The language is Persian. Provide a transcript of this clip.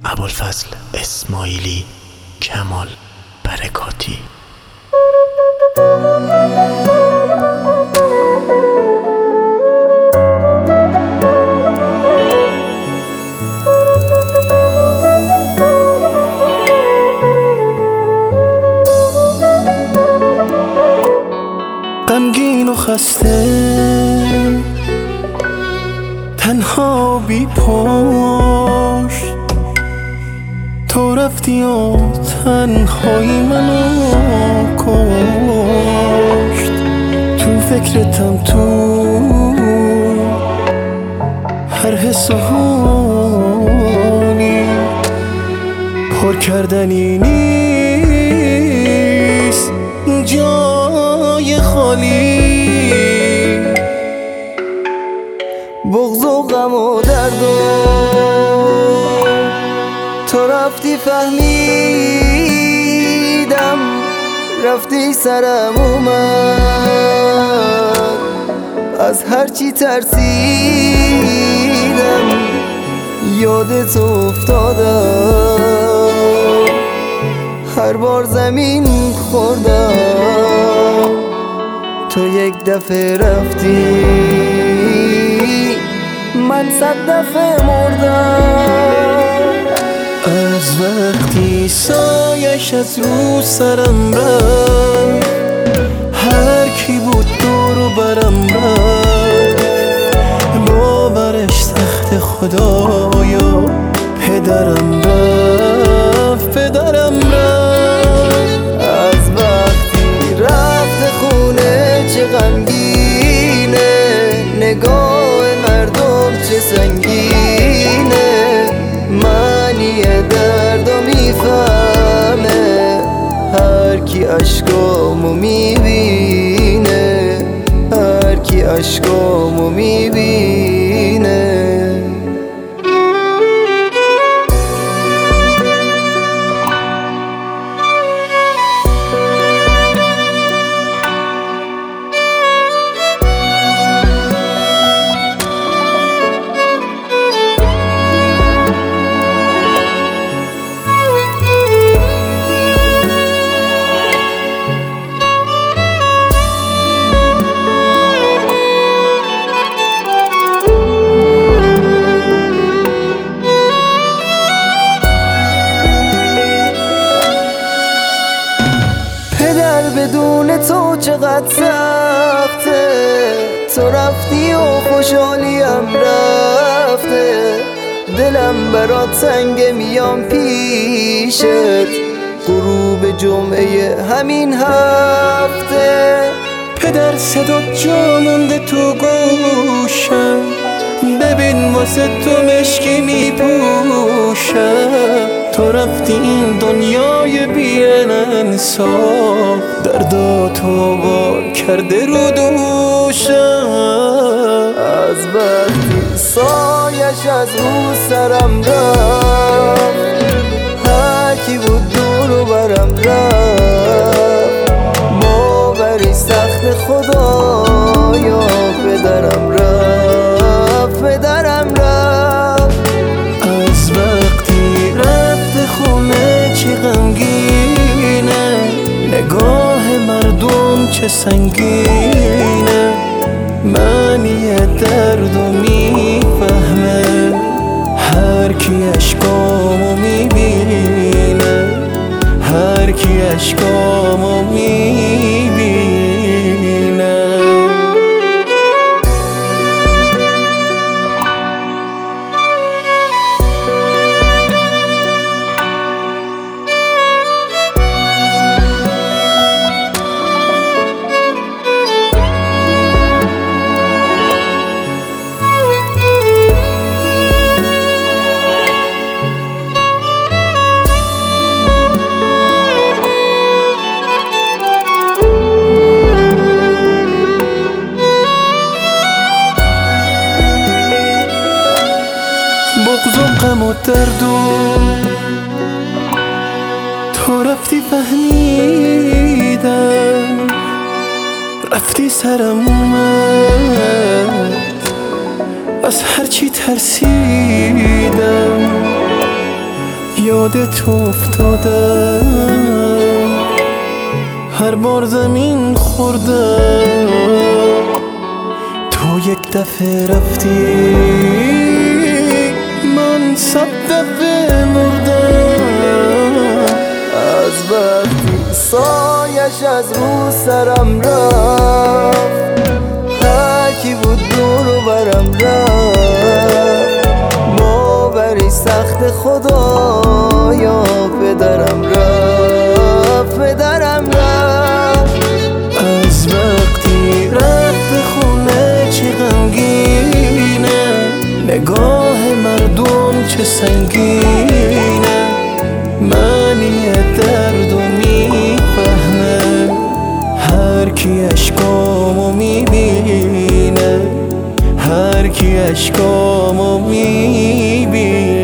ابوالفضل اسماعیلی، کمال برکاتی. غمگین و خسته، تنها بی پشت، تو رفتی و تنهایی منو کشت. تو فکرتم، تو هر حس و حالی، پر کردنی نیست جای خالی. بغض و غم و درد و تو رفتی فهمیدم، رفتی سرم اومد، از هرچی ترسیدم یادت افتادم. هر بار زمین خوردم تو یک دفعه رفتی، من 100 دفعه مردم. از وقتی سایش از رو سرم رفت، هر کی بود دور و برم رفت. باورش سخت خدایا، پدرم رفت، پدرم رفت. از وقتی رفت خونه چه غمگینه، نگاه مردم چه سنگینه. معنی دردو میفهمه هر کی عشقامو میبینه، هر کی عشقامو میبینه. بدون تو چقدر سخته، تو رفتی و خوشحالیم رفته. دلم برات سنگه، میام پیشت غروب جمعه همین هفته. پدر صدات جا مونده تو گوشم، ببین واسه تو مشکی میپوشم. تو رفتی این دنیای بی انصاف، درداتو بار کرده رو دوشم. از وقتی سایش از رو سرم رفت، هر کی بود دور و برم رفت. باوری سخت خدایا، پدرم رفت، پدرم رفت. از وقتی رفت خونه چه غمگینه، نگاه مردم چه سنگینه. معنی دردو میفهمه هر کی عشقامو میبینه، هر کی عشقامو میبینه. بغض و غم و درد و تو رفتی فهمیدم، رفتی سرم اومد، از هرچی ترسیدم یادت افتادم هر بار زمین خوردم تو یک دفعه رفتی من 100 دفعه مردم از وقتی سایش از رو سرم رفت هر کی بود دور و برم رفت باوری سخت خدایا پدرم رفت از وقتی رفت خونه چه غمگینه نگاه مردم چه سنگینه معنی درد و میفهمه هر کی اشکامو میبینه هر کی اشکامو میبینه